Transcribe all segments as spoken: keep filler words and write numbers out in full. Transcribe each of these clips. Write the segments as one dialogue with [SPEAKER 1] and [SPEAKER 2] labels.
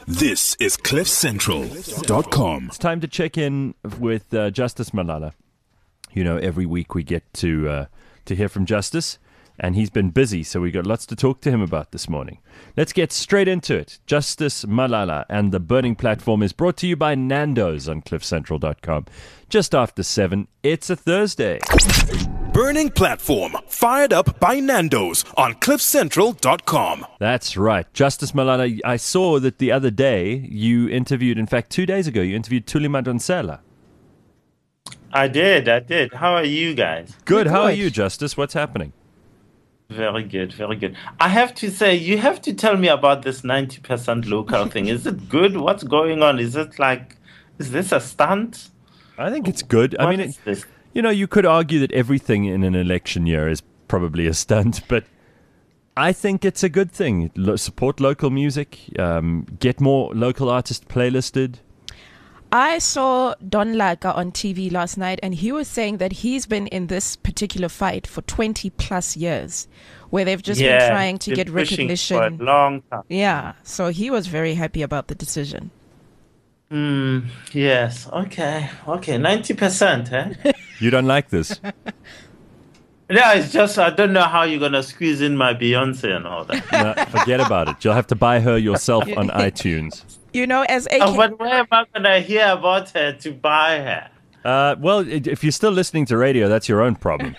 [SPEAKER 1] This is cliff central dot com.
[SPEAKER 2] It's time to check in with uh, Justice Malala. You know, every week we get to uh, to hear from Justice, and he's been busy, so we got lots to talk to him about this morning. Let's get straight into it. Justice Malala and the Burning Platform is brought to you by Nando's on cliff central dot com. Just after seven, it's a Thursday.
[SPEAKER 1] Burning Platform, fired up by Nando's on cliff central dot com.
[SPEAKER 2] That's right. Justice Malala, I saw that the other day you interviewed, in fact, two days ago, you interviewed Thuli Madonsela.
[SPEAKER 3] I did, I did. How are you guys?
[SPEAKER 2] Good. How are you, Justice? What's happening?
[SPEAKER 3] Very good, very good. I have to say, you have to tell me about this ninety percent local thing. Is it good? What's going on? Is it like, is this a stunt?
[SPEAKER 2] I think it's good.
[SPEAKER 3] What
[SPEAKER 2] I mean,
[SPEAKER 3] is
[SPEAKER 2] it,
[SPEAKER 3] this?
[SPEAKER 2] you know, you could argue that everything in an election year is probably a stunt, but I think it's a good thing. Lo- support local music, um, get more local artists playlisted.
[SPEAKER 4] I saw Don Laka on T V last night, and he was saying that he's been in this particular fight for twenty plus years, where they've just
[SPEAKER 3] Yeah,
[SPEAKER 4] been trying to
[SPEAKER 3] been
[SPEAKER 4] get
[SPEAKER 3] pushing
[SPEAKER 4] recognition.
[SPEAKER 3] for a long time.
[SPEAKER 4] Yeah, so he was very happy about the decision.
[SPEAKER 3] Mm, yes, okay, okay, ninety percent, eh?
[SPEAKER 2] You don't like this?
[SPEAKER 3] Yeah, it's just, I don't know how you're going to squeeze in my Beyonce and all that.
[SPEAKER 2] No, forget about it. You'll have to buy her yourself on iTunes.
[SPEAKER 4] You know, as A K...
[SPEAKER 3] Oh, but where am I going to hear about her to buy her?
[SPEAKER 2] Uh, well, i- if you're still listening to radio, that's your own problem.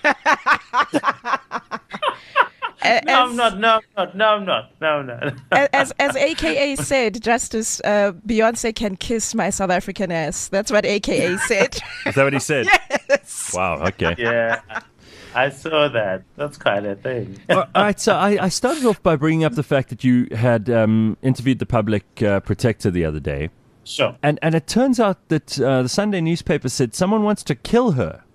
[SPEAKER 4] a-
[SPEAKER 3] No,
[SPEAKER 4] as,
[SPEAKER 3] I'm not, no, I'm not, no, I'm not, no, I'm not.
[SPEAKER 4] as, as A K A said, Justice, uh, Beyonce can kiss my South African ass. That's what A K A said.
[SPEAKER 2] Is that what he said?
[SPEAKER 4] Yes.
[SPEAKER 2] Wow, okay.
[SPEAKER 3] Yeah, I saw that. That's quite a thing.
[SPEAKER 2] All right, so I, I started off by bringing up the fact that you had um, interviewed the public uh, protector the other day.
[SPEAKER 3] Sure.
[SPEAKER 2] And and it turns out that uh, the Sunday newspaper said someone wants to kill her.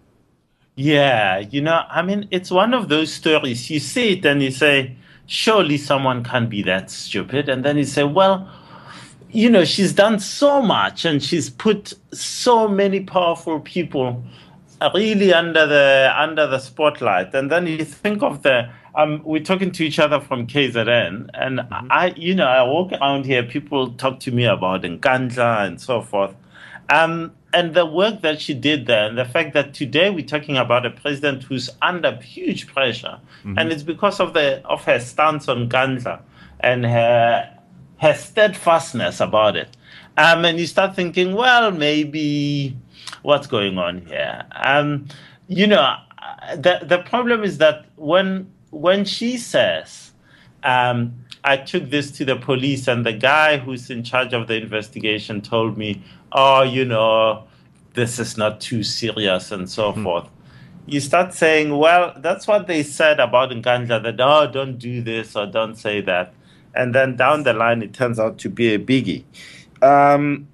[SPEAKER 3] Yeah, you know, I mean, it's one of those stories. You see it and you say, surely someone can't be that stupid. And then you say, well, you know, she's done so much and she's put so many powerful people really under the under the spotlight. And then you think of the, um, we're talking to each other from K Z N, and mm-hmm. I, you know, I walk around here, people talk to me about Nkandla and so forth. Um, and the work that she did there, and the fact that today we're talking about a president who's under huge pressure, mm-hmm. and it's because of the of her stance on Nkandla and her her steadfastness about it. Um, and you start thinking, well, maybe what's going on here? Um, you know, the the problem is that when when she says, um, I took this to the police, and the guy who's in charge of the investigation told me, oh, you know, this is not too serious and so mm-hmm. forth. You start saying, well, that's what they said about Nkandla, that, oh, don't do this or don't say that. And then down the line, it turns out to be a biggie. Um,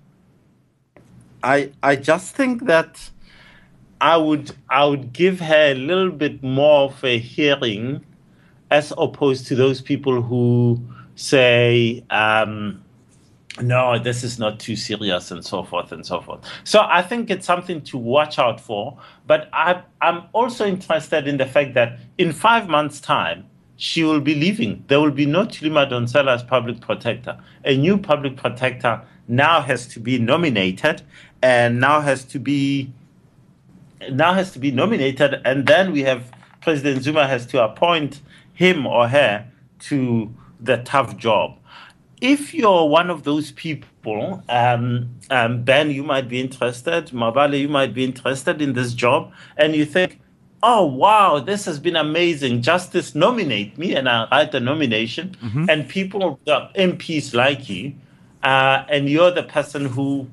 [SPEAKER 3] I I just think that I would I would give her a little bit more of a hearing, as opposed to those people who say, um, no, this is not too serious and so forth and so forth. So I think it's something to watch out for. But I, I'm also interested in the fact that in five months' time, she will be leaving. There will be no Thuli Madonsela as public protector. A new public protector now has to be nominated, and now has to be now has to be nominated, and then we have President Zuma has to appoint him or her to the tough job. If you're one of those people, um, um, Ben, you might be interested, Mabale, you might be interested in this job, and you think, oh, wow, this has been amazing. Justice nominate me, and I write the nomination, mm-hmm. and people, uh, M Ps like you, uh, and you're the person who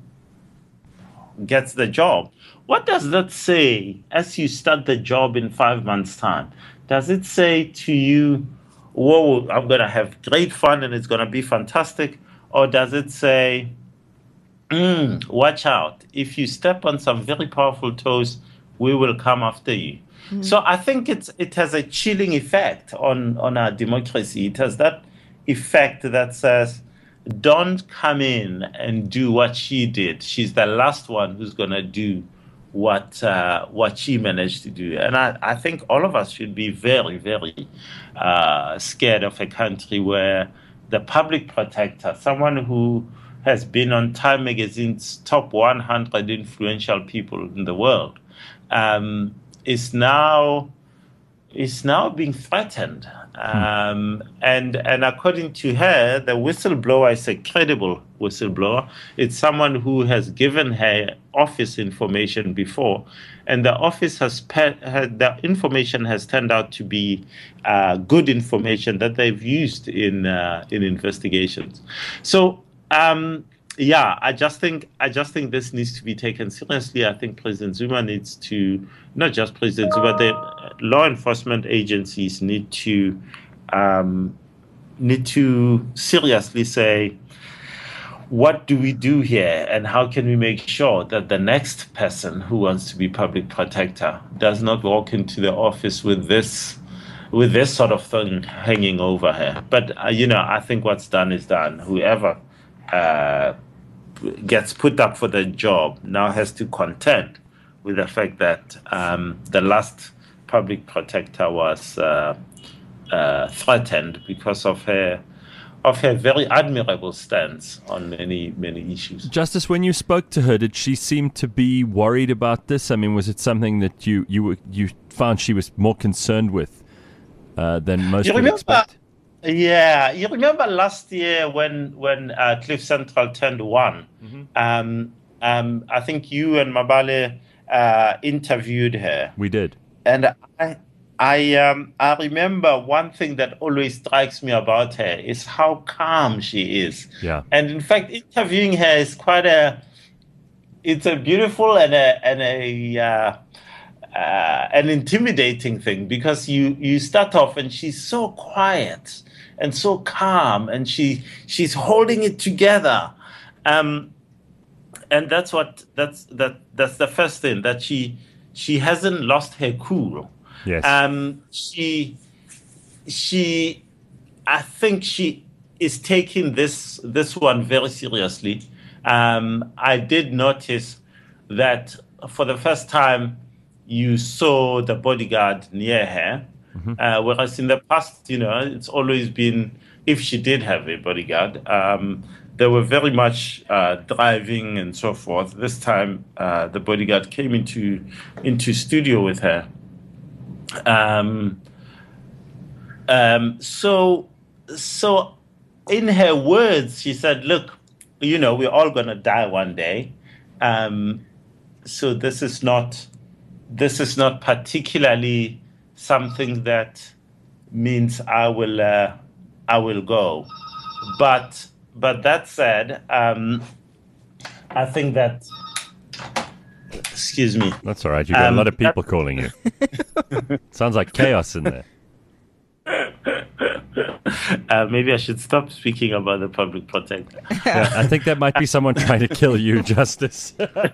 [SPEAKER 3] gets the job. What does that say as you start the job in five months' time? Does it say to you, whoa, I'm going to have great fun and it's going to be fantastic? Or does it say, mm, watch out, if you step on some very powerful toes, we will come after you? Mm-hmm. So I think it's it has a chilling effect on, on our democracy. It has that effect that says, don't come in and do what she did. She's the last one who's going to do what uh, what she managed to do. And I, I think all of us should be very, very uh, scared of a country where the public protector, someone who has been on Time Magazine's top one hundred influential people in the world, um, is now is now being threatened. Um, and and according to her, the whistleblower is a credible whistleblower. It's someone who has given her office information before, and the office has, pe- had, the information has turned out to be uh, good information that they've used in uh, in investigations. So. Um, Yeah, I just think I just think this needs to be taken seriously. I think President Zuma needs to, not just President Zuma, the law enforcement agencies need to um, need to seriously say, what do we do here, and how can we make sure that the next person who wants to be public protector does not walk into the office with this with this sort of thing hanging over her. But uh, you know, I think what's done is done. Whoever uh, gets put up for the job now has to contend with the fact that um, the last public protector was uh, uh, threatened because of her of her very admirable stance on many many issues.
[SPEAKER 2] Justice, when you spoke to her, did she seem to be worried about this? I mean, was it something that you you were, you found she was more concerned with uh, than most
[SPEAKER 3] you
[SPEAKER 2] would
[SPEAKER 3] remember,
[SPEAKER 2] expect?
[SPEAKER 3] Yeah, you remember last year when when uh, Cliff Central turned one. Mm-hmm. Um, um, I think you and Mabale uh, interviewed her.
[SPEAKER 2] We did,
[SPEAKER 3] and I. I um I remember one thing that always strikes me about her is how calm she is.
[SPEAKER 2] Yeah.
[SPEAKER 3] And in fact, interviewing her is quite a it's a beautiful and a and a uh, uh, an intimidating thing, because you you start off and she's so quiet and so calm, and she she's holding it together. Um, and that's what that's that that's the first thing, that she she hasn't lost her cool.
[SPEAKER 2] Yes.
[SPEAKER 3] Um, she, she, I think she is taking this this one very seriously. Um, I did notice that for the first time you saw the bodyguard near her, mm-hmm. uh, whereas in the past, you know, it's always been, if she did have a bodyguard, um, they were very much uh, driving and so forth. This time, uh, the bodyguard came into into studio with her. Um, um, so, so in her words, she said, look, you know, we're all going to die one day. Um, so this is not, this is not particularly something that means I will, uh, I will go. But, but that said, um, I think that, excuse me.
[SPEAKER 2] That's all right. You've got um, a lot of people
[SPEAKER 3] that,
[SPEAKER 2] calling you. Sounds like chaos in there.
[SPEAKER 3] Uh, maybe I should stop speaking about the public protector.
[SPEAKER 2] Yeah, I think that might be someone trying to kill you, Justice.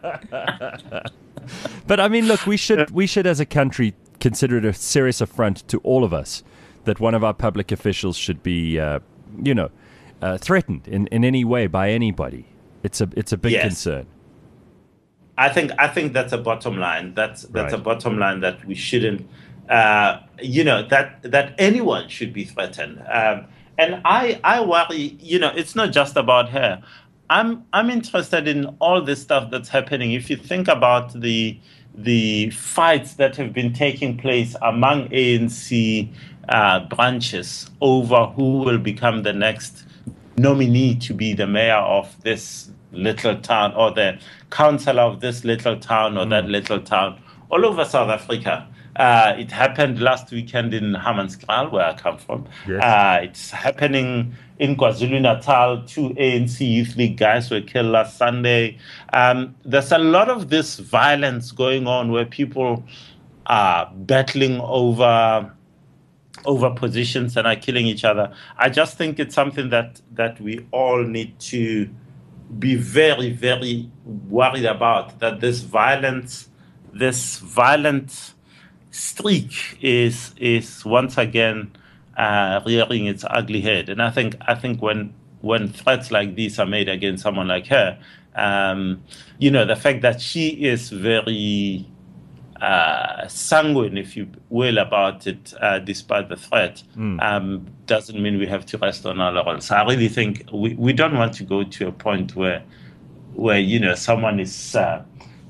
[SPEAKER 2] But I mean, look, we should we should as a country consider it a serious affront to all of us that one of our public officials should be, uh, you know, uh, threatened in, in any way by anybody. It's a it's a big
[SPEAKER 3] yes.
[SPEAKER 2] concern.
[SPEAKER 3] I think I think that's a bottom line. That's that's
[SPEAKER 2] right.
[SPEAKER 3] a bottom line that we shouldn't, uh, you know, that that anyone should be threatened. Um, and I I worry, you know, it's not just about her. I'm I'm interested in all this stuff that's happening. If you think about the the fights that have been taking place among A N C uh, branches over who will become the next nominee to be the mayor of this little town, or the councillor of this little town, or mm. that little town, all over South Africa. Uh, it happened last weekend in Hammanskraal, where I come from.
[SPEAKER 2] Yes.
[SPEAKER 3] Uh, it's happening in KwaZulu-Natal. Two A N C Youth League guys were killed last Sunday. Um, there's a lot of this violence going on where people are battling over over positions and are killing each other. I just think it's something that, that we all need to be very, very worried about, that this violence, this violent streak is is once again uh, rearing its ugly head. And I think I think when when threats like these are made against someone like her, um, you know, the fact that she is very uh, sanguine, if you will, about it, uh, despite the threat, mm. um, doesn't mean we have to rest on our laurels. I really think we, we don't want to go to a point where, where you know, someone is uh,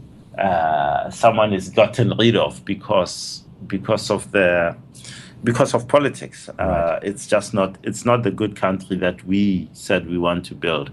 [SPEAKER 3] uh, someone is gotten rid of because because of the because of politics. Right. Uh, it's just not it's not the good country that we said we want to build.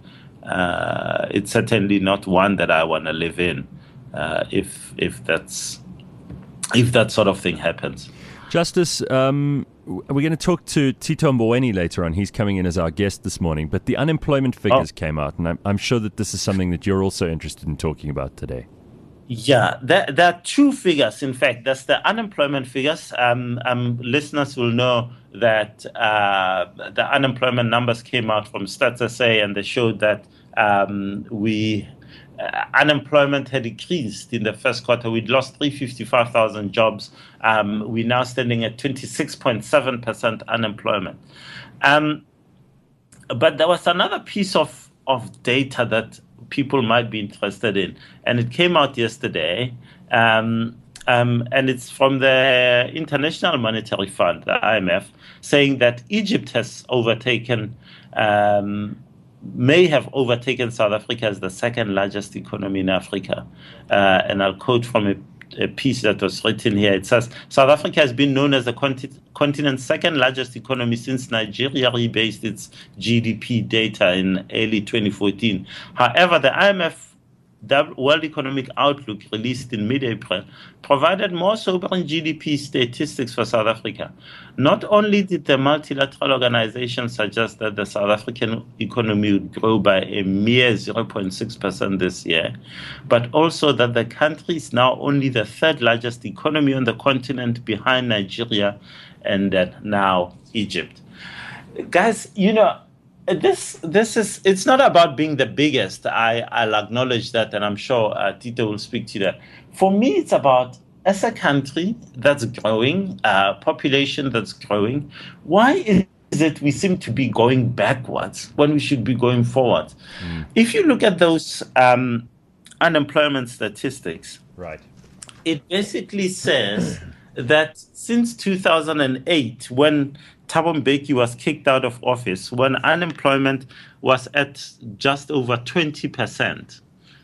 [SPEAKER 3] Uh, it's certainly not one that I want to live in. Uh, if if that's if that sort of thing happens.
[SPEAKER 2] Justice, um, we're going to talk to Tito Mboweni later on. He's coming in as our guest this morning. But the unemployment figures oh. came out, and I'm, I'm sure that this is something that you're also interested in talking about today.
[SPEAKER 3] Yeah, there, there are two figures. In fact, that's the unemployment figures. Um, um, listeners will know that uh, the unemployment numbers came out from Stats S A, and they showed that um, we... Uh, unemployment had increased in the first quarter. We'd lost three hundred fifty-five thousand jobs. Um, we're now standing at twenty-six point seven percent unemployment. Um, but there was another piece of, of data that people might be interested in, and it came out yesterday, um, um, and it's from the International Monetary Fund, the I M F, saying that Egypt has overtaken um, may have overtaken South Africa as the second largest economy in Africa. Uh, and I'll quote from a, a piece that was written here. It says, South Africa has been known as the conti- continent's second largest economy since Nigeria rebased its G D P data in early twenty fourteen. However, the I M F the World Economic Outlook, released in mid-April, provided more sobering G D P statistics for South Africa. Not only did the multilateral organization suggest that the South African economy would grow by a mere zero point six percent this year, but also that the country is now only the third largest economy on the continent, behind Nigeria and uh, now Egypt. Guys, you know, This this is it's not about being the biggest. I, I'll acknowledge that, and I'm sure uh, Tito will speak to that. For me, it's about, as a country that's growing, uh, population that's growing, why is it we seem to be going backwards when we should be going forward? Mm. If you look at those um, unemployment statistics,
[SPEAKER 2] right,
[SPEAKER 3] it basically says that since two thousand eight, when Thabo Mbeki was kicked out of office, when unemployment was at just over twenty percent.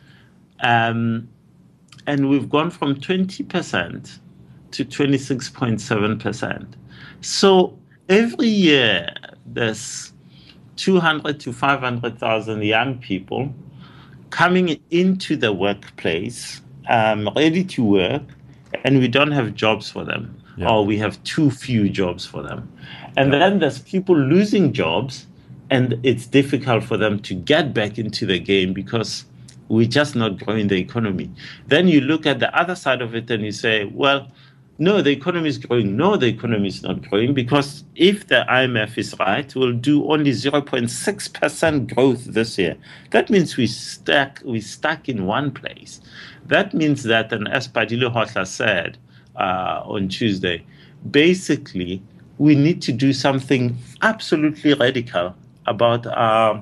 [SPEAKER 3] Um, and we've gone from twenty percent to twenty-six point seven percent. So every year, there's two hundred to five hundred thousand young people coming into the workplace, um, ready to work, and we don't have jobs for them. Yeah. Or we have too few jobs for them. And yeah. then there's people losing jobs, and it's difficult for them to get back into the game because we're just not growing the economy. Then you look at the other side of it and you say, well, no, the economy is growing. No, the economy is not growing, because if the I M F is right, we'll do only zero point six percent growth this year. That means we stuck, we stuck in one place. That means that, and as Padile Hotla said, Uh, on Tuesday, basically, we need to do something absolutely radical about our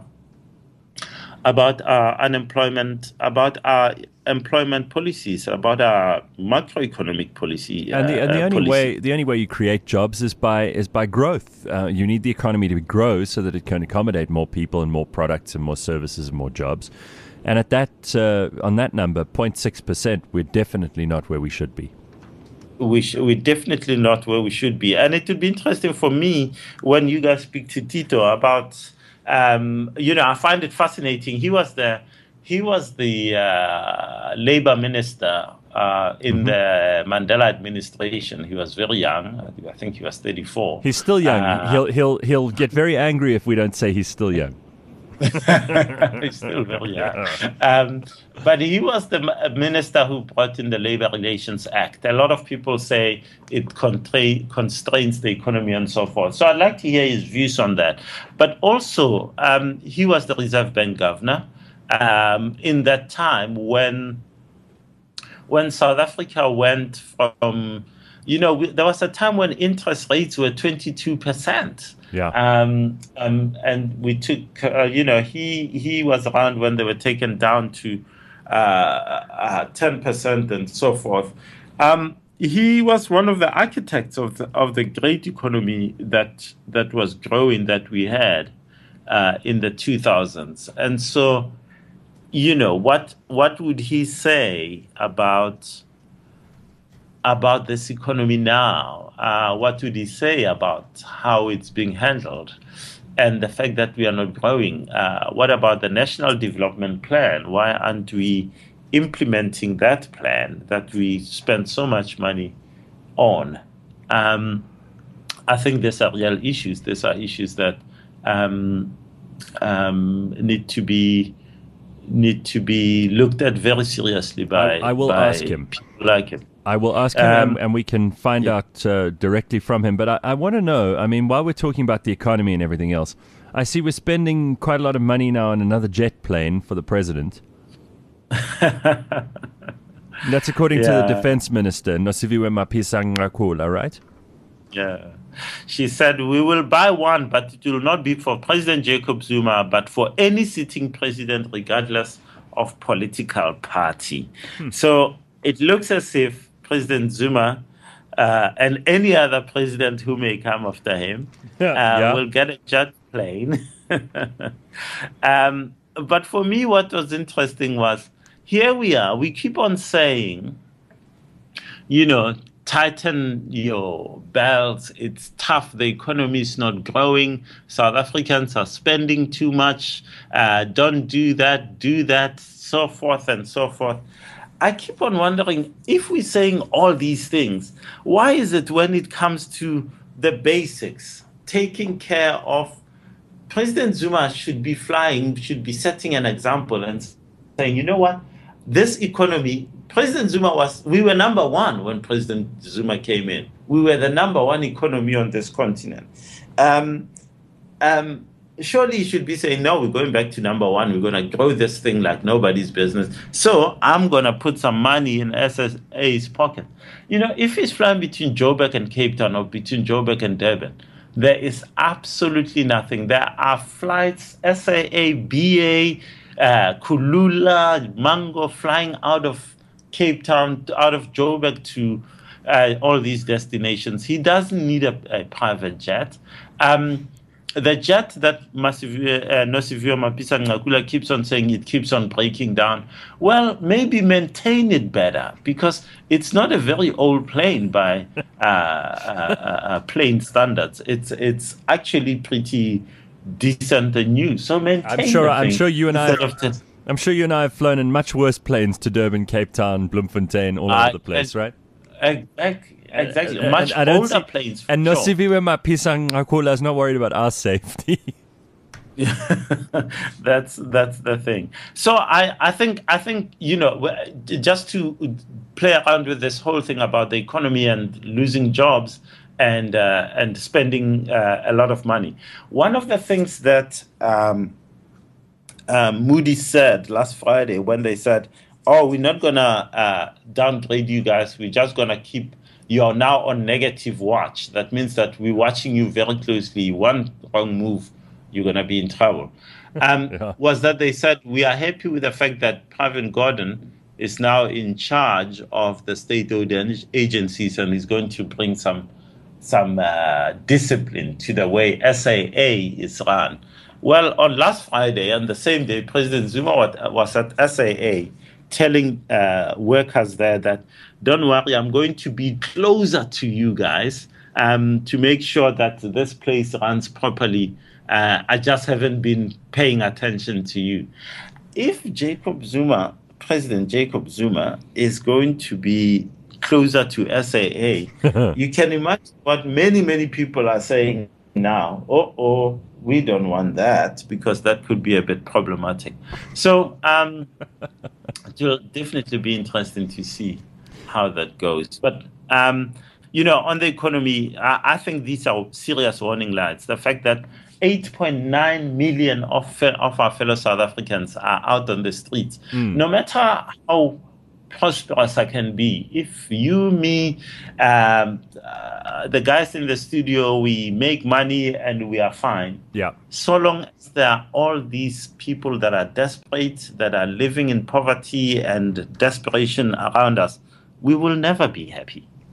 [SPEAKER 3] about our unemployment, about our employment policies, about our macroeconomic policy.
[SPEAKER 2] And the, and the
[SPEAKER 3] uh,
[SPEAKER 2] only
[SPEAKER 3] policy.
[SPEAKER 2] way the only way you create jobs is by is by growth. Uh, you need the economy to grow so that it can accommodate more people and more products and more services and more jobs. And at that uh, on that number, zero point six percent, we're definitely not where we should be.
[SPEAKER 3] We sh- we're definitely not where we should be. And it would be interesting for me when you guys speak to Tito about, um, you know, I find it fascinating. He was the he was the uh, labor minister uh, in mm-hmm. the Mandela administration. He was very young. I think he was thirty-four.
[SPEAKER 2] He's still young. Uh, he'll he'll he'll get very angry if we don't say he's still young.
[SPEAKER 3] He's still very young. Um, but he was the minister who brought in the Labor Relations Act. A lot of people say it contra- constrains the economy and so forth. So I'd like to hear his views on that. But also, um, he was the Reserve Bank governor um, in that time when, when South Africa went from, you know, we, there was a time when interest rates were twenty-two percent.
[SPEAKER 2] Yeah.
[SPEAKER 3] Um, um, and we took, uh, you know, he he was around when they were taken down to uh, uh, ten percent and so forth. Um, he was one of the architects of the, of the great economy that that was growing that we had uh, in the two thousands. And so, you know, what what would he say about about this economy now? Uh, what would he say about how it's being handled? And the fact that we are not growing. Uh, what about the National Development Plan? Why aren't we implementing that plan that we spend so much money on? Um, I think these are real issues. These are issues that um, um, need to be need to be looked at very seriously by.
[SPEAKER 2] I, I will
[SPEAKER 3] by
[SPEAKER 2] ask him.
[SPEAKER 3] People like him.
[SPEAKER 2] I will ask him,
[SPEAKER 3] Um,
[SPEAKER 2] and, and we can find
[SPEAKER 3] yeah.
[SPEAKER 2] out uh, directly from him. But I, I want to know, I mean, while we're talking about the economy and everything else, I see we're spending quite a lot of money now on another jet plane for the president. That's according to the
[SPEAKER 3] Yeah.
[SPEAKER 2] defense minister, Nosiviwe Mapisa-Nqakula, right?
[SPEAKER 3] Yeah. She said, we will buy one, but it will not be for President Jacob Zuma, but for any sitting president, regardless of political party.
[SPEAKER 2] Hmm.
[SPEAKER 3] So it looks as if President Zuma uh, and any other president who may come after him uh,
[SPEAKER 2] Yeah.
[SPEAKER 3] will get a jet plane. um, but for me, what was interesting was, here we are, we keep on saying, you know, tighten your belts. It's tough. The economy is not growing. South Africans are spending too much. Uh, don't do that, do that, so forth and so forth. I keep on wondering, if we're saying all these things, why is it when it comes to the basics, taking care of, President Zuma should be flying, should be setting an example and saying, you know what, this economy, President Zuma was, we were number one when President Zuma came in. We were the number one economy on this continent. Um, um, surely he should be saying, no, we're going back to number one. We're going to grow this thing like nobody's business. So I'm going to put some money in S S A's pocket. You know, if he's flying between Joburg and Cape Town or between Joburg and Durban, there is absolutely nothing. There are flights, S A A, B A, uh, Kulula, Mango, flying out of Cape Town, out of Joburg to uh, all these destinations. He doesn't need a, a private jet. Um, the jet that Nosiviwe uh, Mapisa-Nqakula keeps on saying it keeps on breaking down, well, maybe maintain it better, because it's not a very old plane by uh, uh, uh, plane standards. It's it's actually pretty decent and new. So maintain.
[SPEAKER 2] I'm sure.
[SPEAKER 3] the
[SPEAKER 2] I'm
[SPEAKER 3] thing
[SPEAKER 2] sure you and I.
[SPEAKER 3] instead of just-
[SPEAKER 2] I'm sure you and I have flown in much worse planes to Durban, Cape Town, Bloemfontein, all
[SPEAKER 3] I-
[SPEAKER 2] over the place,
[SPEAKER 3] I-
[SPEAKER 2] right?
[SPEAKER 3] Exactly. Exactly.
[SPEAKER 2] Uh,
[SPEAKER 3] Much
[SPEAKER 2] and I don't
[SPEAKER 3] older
[SPEAKER 2] see-
[SPEAKER 3] planes. for
[SPEAKER 2] And
[SPEAKER 3] sure.
[SPEAKER 2] Nosiviwe Mapisa-Nqakula is not worried about our safety.
[SPEAKER 3] that's that's the thing. So I, I think I think you know, just to play around with this whole thing about the economy and losing jobs and uh, and spending uh, a lot of money. One of the things that um, um, Moody's said last Friday when they said, "Oh, we're not gonna uh, downgrade you guys. We're just gonna keep." You are now on negative watch. That means that we're watching you very closely. One wrong move, you're going to be in trouble. Um,
[SPEAKER 2] Yeah.
[SPEAKER 3] Was that they said, we are happy with the fact that Pravin Gordhan is now in charge of the state-owned agencies and is going to bring some some uh, discipline to the way S A A is run. Well, on last Friday, on the same day, President Zuma was at S A A telling uh, workers there that, don't worry, I'm going to be closer to you guys um, to make sure that this place runs properly. Uh, I just haven't been paying attention to you. If Jacob Zuma, President Jacob Zuma, is going to be closer to S A A, you can imagine what many, many people are saying now. Oh, oh, we don't want that, because that could be a bit problematic. So um, it will definitely be interesting to see how that goes. But, um, you know, on the economy, I, I think these are serious warning lights. The fact that eight point nine million of, fe- of our fellow South Africans are out on the streets,
[SPEAKER 2] Mm.
[SPEAKER 3] no matter how prosperous I can be, if you, me, um, uh, the guys in the studio, we make money and we are fine.
[SPEAKER 2] Yeah.
[SPEAKER 3] So long as there are all these people that are desperate, that are living in poverty and desperation around us, we will never be happy.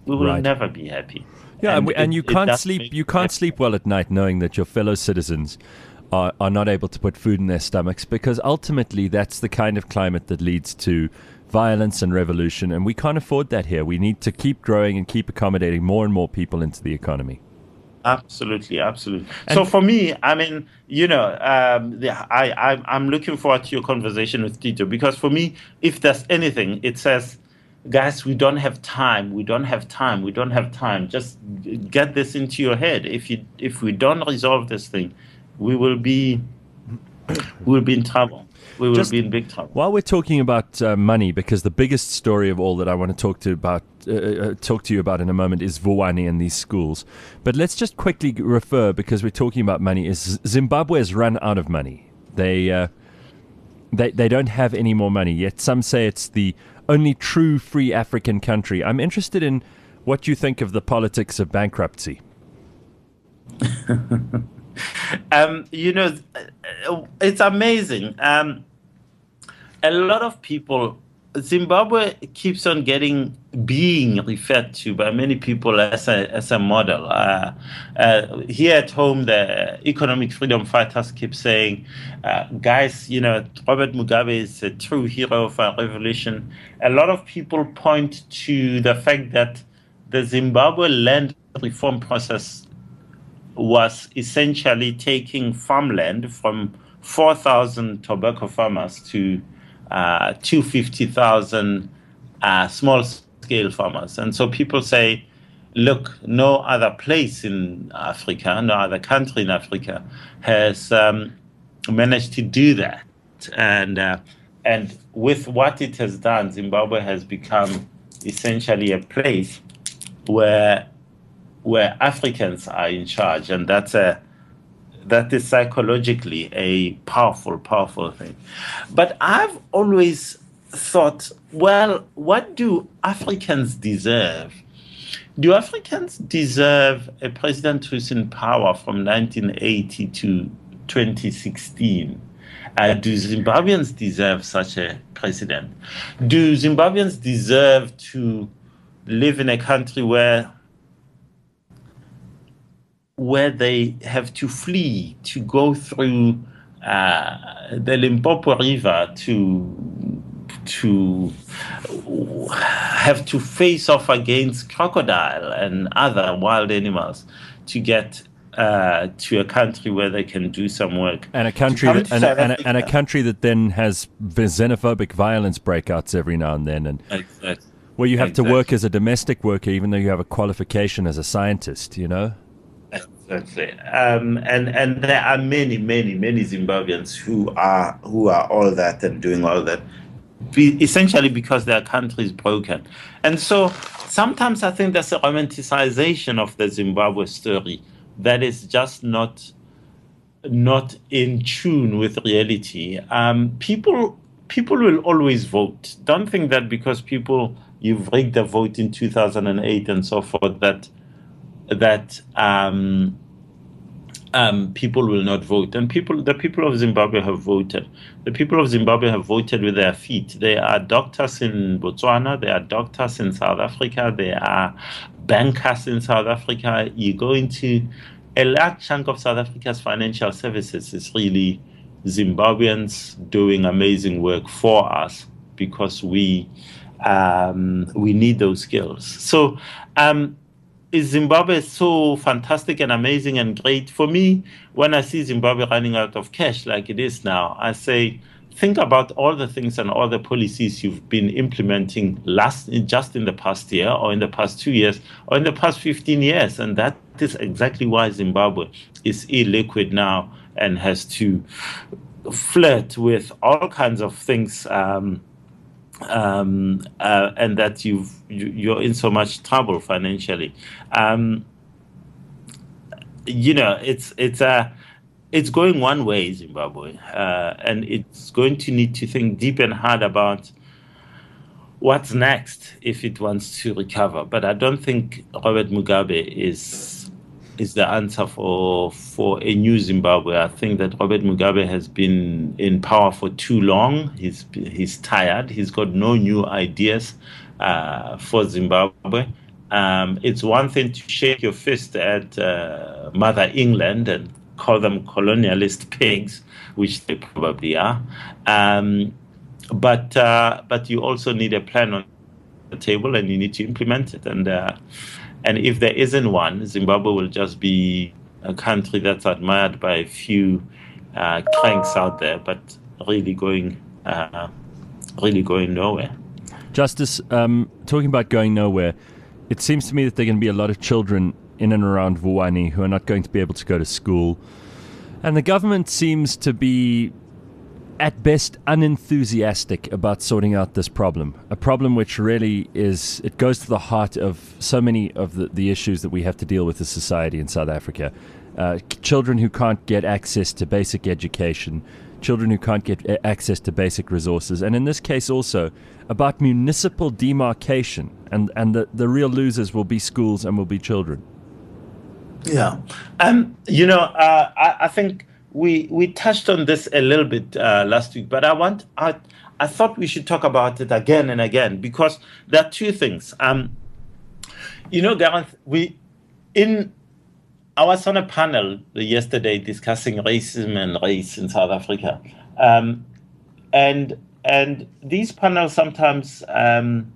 [SPEAKER 3] We will
[SPEAKER 2] Right.
[SPEAKER 3] never be happy.
[SPEAKER 2] Yeah, and,
[SPEAKER 3] And
[SPEAKER 2] we, and
[SPEAKER 3] it-
[SPEAKER 2] you
[SPEAKER 3] it
[SPEAKER 2] can't
[SPEAKER 3] does
[SPEAKER 2] sleep.
[SPEAKER 3] make
[SPEAKER 2] You
[SPEAKER 3] me
[SPEAKER 2] can't
[SPEAKER 3] happy.
[SPEAKER 2] sleep well at night knowing that your fellow citizens are, are not able to put food in their stomachs, because ultimately that's the kind of climate that leads to violence and revolution, and we can't afford that here. We need to keep growing and keep accommodating more and more people into the economy.
[SPEAKER 3] Absolutely, absolutely. So for me, I mean, you know, um, the, I, I I'm looking forward to your conversation with Tito, because for me, if there's anything, it says, guys, we don't have time. We don't have time. We don't have time. Just g- get this into your head. If you if we don't resolve this thing, we will be we'll be in trouble. We will
[SPEAKER 2] Just-
[SPEAKER 3] be in big trouble.
[SPEAKER 2] While we're talking about uh, money, because the biggest story of all that I want to talk to about uh, uh, talk to you about in a moment is Vuwani and these schools. But let's just quickly refer, because we're talking about money, is Zimbabwe has run out of money. They uh, they they don't have any more money yet. Some say it's the only true free African country. I'm interested in what you think of the politics of bankruptcy.
[SPEAKER 3] Um, you know, it's amazing. Um, a lot of people, Zimbabwe keeps on getting being referred to by many people as a as a model. Uh, uh, here at home, the economic freedom fighters keep saying, uh, "Guys, you know, Robert Mugabe is a true hero of our revolution." A lot of people point to the fact that the Zimbabwe land reform process was essentially taking farmland from four thousand tobacco farmers to uh, two hundred fifty thousand uh, small-scale farmers. And so people say, look, no other place in Africa, no other country in Africa has um, managed to do that. And, uh, and with what it has done, Zimbabwe has become essentially a place where where Africans are in charge, and that's a that is psychologically a powerful, powerful thing. But I've always thought, well, what do Africans deserve? Do Africans deserve a president who's in power from nineteen eighty to twenty sixteen? Uh, do Zimbabweans deserve such a president? Do Zimbabweans deserve to live in a country where where they have to flee, to go through uh, the Limpopo River, to to have to face off against crocodile and other wild animals to get uh, to a country where they can do some work.
[SPEAKER 2] And a country
[SPEAKER 3] To come
[SPEAKER 2] that,
[SPEAKER 3] to
[SPEAKER 2] and,
[SPEAKER 3] South
[SPEAKER 2] and, a, and a
[SPEAKER 3] Africa.
[SPEAKER 2] country that then has xenophobic violence breakouts every now and then, and
[SPEAKER 3] Exactly.
[SPEAKER 2] where you have
[SPEAKER 3] Exactly.
[SPEAKER 2] to work as a domestic worker even though you have a qualification as a scientist, you know?
[SPEAKER 3] Exactly. Um, and and there are many, many, many Zimbabweans who are who are all that and doing all that, be, essentially because their country is broken. And so sometimes I think there's a romanticization of the Zimbabwe story that is just not not in tune with reality. Um, people people will always vote. Don't think that because people you've rigged the vote in two thousand eight and so forth that that um, um, people will not vote. And people, the people of Zimbabwe have voted. The people of Zimbabwe have voted with their feet. There are doctors in Botswana. There are doctors in South Africa. There are bankers in South Africa. You go into a large chunk of South Africa's financial services is really Zimbabweans doing amazing work for us because we um, we need those skills. So. Um, Is Zimbabwe so fantastic and amazing and great? For me, when I see Zimbabwe running out of cash like it is now, I say, think about all the things and all the policies you've been implementing last just in the past year or in the past two years or in the past fifteen years. And that is exactly why Zimbabwe is illiquid now and has to flirt with all kinds of things um, Um, uh, and that you've, you, you're in so much trouble financially. Um, you know, it's it's a it's going one way, Zimbabwe, uh, and it's going to need to think deep and hard about what's next if it wants to recover. But I don't think Robert Mugabe is is the answer for for a new Zimbabwe. I think that Robert Mugabe has been in power for too long. He's he's tired. He's got no new ideas uh, for Zimbabwe, Um, it's one thing to shake your fist at uh, Mother England and call them colonialist pigs, which they probably are. Um, but uh, but you also need a plan on the table, and you need to implement it. And uh, and if there isn't one, Zimbabwe will just be a country that's admired by a few uh, cranks out there, but really going uh, really going nowhere.
[SPEAKER 2] Justice, um, talking about going nowhere, it seems to me that there are going to be a lot of children in and around Vuwani who are not going to be able to go to school. And the government seems to be, at best, unenthusiastic about sorting out this problem. A problem which really is, it goes to the heart of so many of the, the issues that we have to deal with as society in South Africa. Uh, children who can't get access to basic education, children who can't get access to basic resources, and in this case also about municipal demarcation, and, and the, the real losers will be schools and will be children.
[SPEAKER 3] Yeah. Um, you know, uh, I, I think we we touched on this a little bit uh, last week, but I want I, I thought we should talk about it again and again, because there are two things. Um, you know, Gareth, we in I was on a panel yesterday discussing racism and race in South Africa, um, and and these panels sometimes um,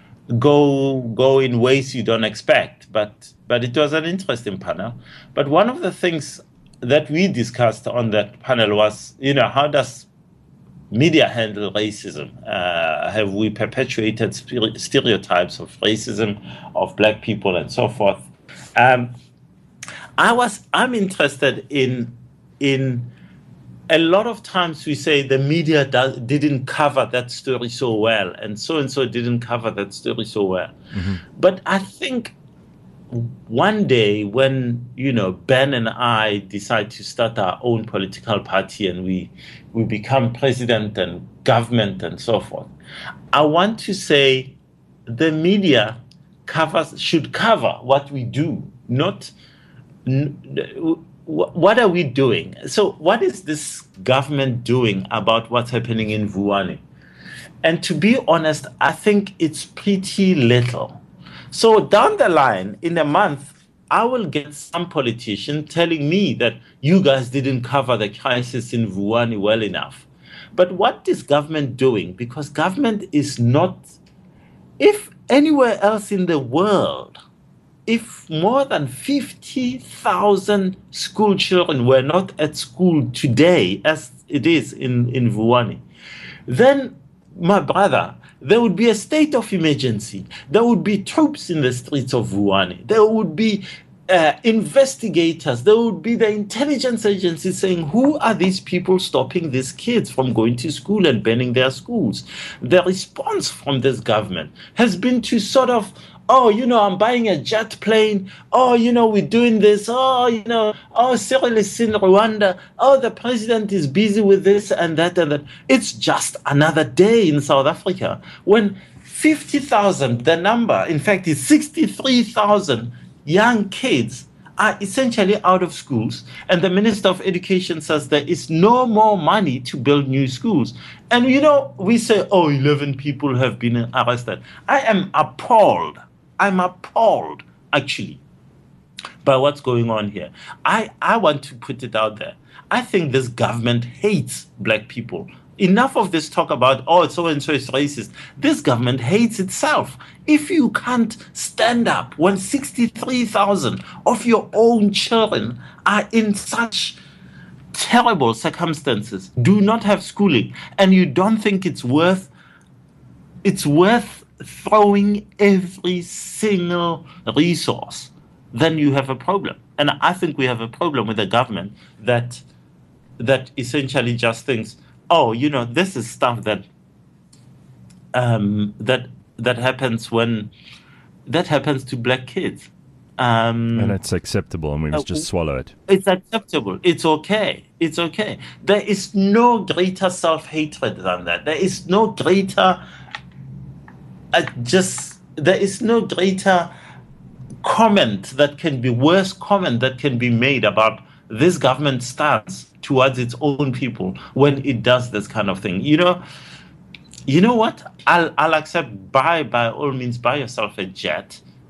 [SPEAKER 3] go go in ways you don't expect. But but it was an interesting panel. But one of the things that we discussed on that panel was, you know, how does media handle racism? Uh, have we perpetuated stereotypes of racism of black people and so forth? Um, I was I'm interested in in a lot of times we say the media does, didn't cover that story so well, and so and so didn't cover that story so well. Mm-hmm. But I think one day when, you know, Ben and I decide to start our own political party and we we become president and government and so forth, I want to say the media covers should cover what we do, not what are we doing? So what is this government doing about what's happening in Vuwani? And to be honest, I think it's pretty little. So down the line, in a month, I will get some politician telling me that you guys didn't cover the crisis in Vuwani well enough. But what is government doing? Because government is not, if anywhere else in the world, if more than fifty thousand school children were not at school today, as it is in, in Vuwani, then, my brother, there would be a state of emergency. There would be troops in the streets of Vuwani. There would be uh, investigators. There would be the intelligence agencies saying, who are these people stopping these kids from going to school and banning their schools? The response from this government has been to sort of, oh, you know, I'm buying a jet plane. Oh, you know, we're doing this. Oh, you know, oh, Cyril is in Rwanda. Oh, the president is busy with this and that and that. It's just another day in South Africa when fifty thousand, the number, in fact, is sixty-three thousand young kids are essentially out of schools. And the Minister of Education says there is no more money to build new schools. And, you know, we say, oh, eleven people have been arrested. I am appalled. I'm appalled, actually, by what's going on here. I, I want to put it out there. I think this government hates black people. Enough of this talk about, oh, so-and-so is racist. This government hates itself. If you can't stand up when sixty-three thousand of your own children are in such terrible circumstances, do not have schooling, and you don't think it's worth, it's worth throwing every single resource, then you have a problem. And I think we have a problem with a government that that essentially just thinks, oh, you know, this is stuff that um, that that happens when that happens to black kids. Um,
[SPEAKER 2] and it's acceptable, and we must uh, just swallow it.
[SPEAKER 3] It's acceptable. It's okay. It's okay. There is no greater self-hatred than that. There is no greater I just there is no greater comment that can be worse comment that can be made about this government stance towards its own people when it does this kind of thing. You know, you know what? I'll I'll accept buy by all means buy yourself a jet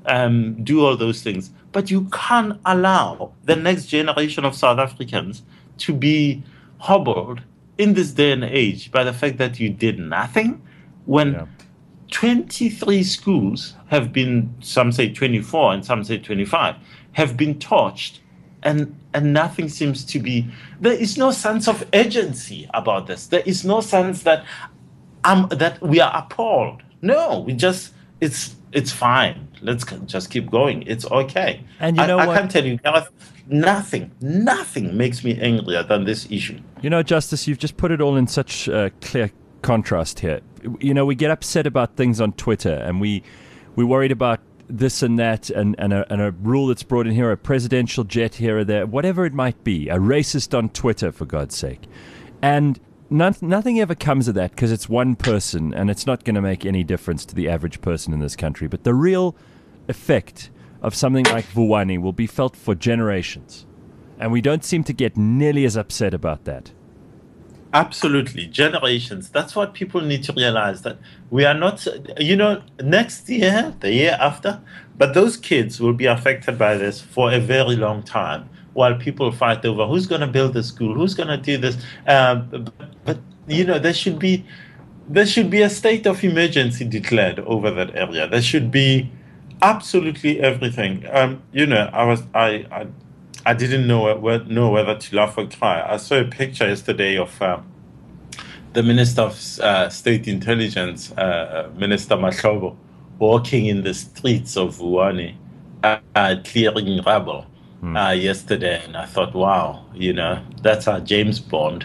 [SPEAKER 3] um, do all those things. But you can't allow the next generation of South Africans to be hobbled in this day and age by the fact that you did nothing when yeah. twenty-three schools have been, some say twenty-four and some say twenty-five, have been torched, and and nothing seems to be, there is no sense of urgency about this. There is no sense that um that we are appalled. No, we just, it's it's fine. Let's just keep going. It's okay.
[SPEAKER 2] And you know
[SPEAKER 3] I,
[SPEAKER 2] what?
[SPEAKER 3] I can tell you, Gareth, nothing, nothing makes me angrier than this issue.
[SPEAKER 2] You know, Justice, you've just put it all in such uh, clear contrast here. You know, we get upset about things on Twitter, and we we worried about this and that, and, and, a, and a rule that's brought in here, a presidential jet here or there, whatever it might be, a racist on Twitter, for God's sake. And none, nothing ever comes of that because it's one person, and it's not going to make any difference to the average person in this country. But the real effect of something like Vuwani will be felt for generations. And we don't seem to get nearly as upset about that.
[SPEAKER 3] Absolutely. Generations. That's what people need to realize, that we are not, you know, next year, the year after, but those kids will be affected by this for a very long time while people fight over who's going to build the school, who's going to do this. Um, but, but, you know, there should be, there should be a state of emergency declared over that area. There should be absolutely everything. Um, you know, I was, I, I, I didn't know know whether to laugh or cry. I saw a picture yesterday of uh, the Minister of uh, State Intelligence, uh, Minister Mahlobo, walking in the streets of Vuwani, uh, uh, clearing rubble hmm. uh, yesterday. And I thought, wow, you know, that's our James Bond.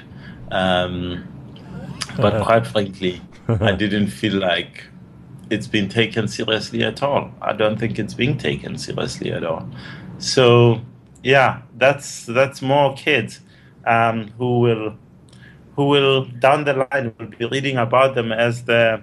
[SPEAKER 3] Um, but quite frankly, I didn't feel like it's been taken seriously at all. I don't think it's being taken seriously at all. So... yeah, that's that's more kids um, who will who will down the line will be reading about them as the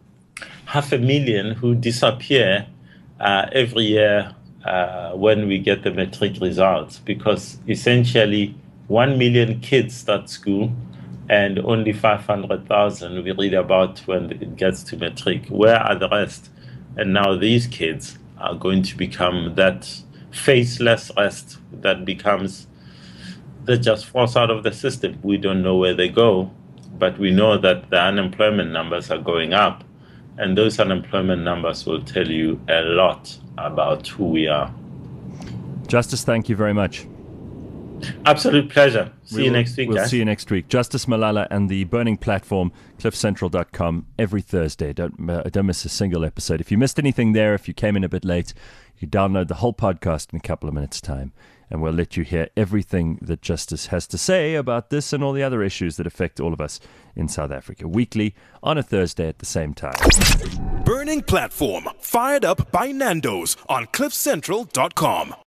[SPEAKER 3] half a million who disappear uh, every year uh, when we get the matric results, because essentially one million kids start school and only five hundred thousand we read about when it gets to matric. Where are the rest? And now these kids are going to become that faceless rest that becomes, they just force out of the system. We don't know where they go, but we know that the unemployment numbers are going up, and those unemployment numbers will tell you a lot about who we are.
[SPEAKER 2] Justice, thank you very much.
[SPEAKER 3] Absolute pleasure. See
[SPEAKER 2] we'll,
[SPEAKER 3] you next week,
[SPEAKER 2] We'll
[SPEAKER 3] guys.
[SPEAKER 2] see you next week. Justice Malala and the Burning Platform, cliff central dot com, every Thursday. Don't, uh, don't miss a single episode. If you missed anything there, if you came in a bit late, you download the whole podcast in a couple of minutes' time, and we'll let you hear everything that Justice has to say about this and all the other issues that affect all of us in South Africa, weekly on a Thursday at the same time.
[SPEAKER 1] Burning Platform, fired up by Nando's on cliff central dot com.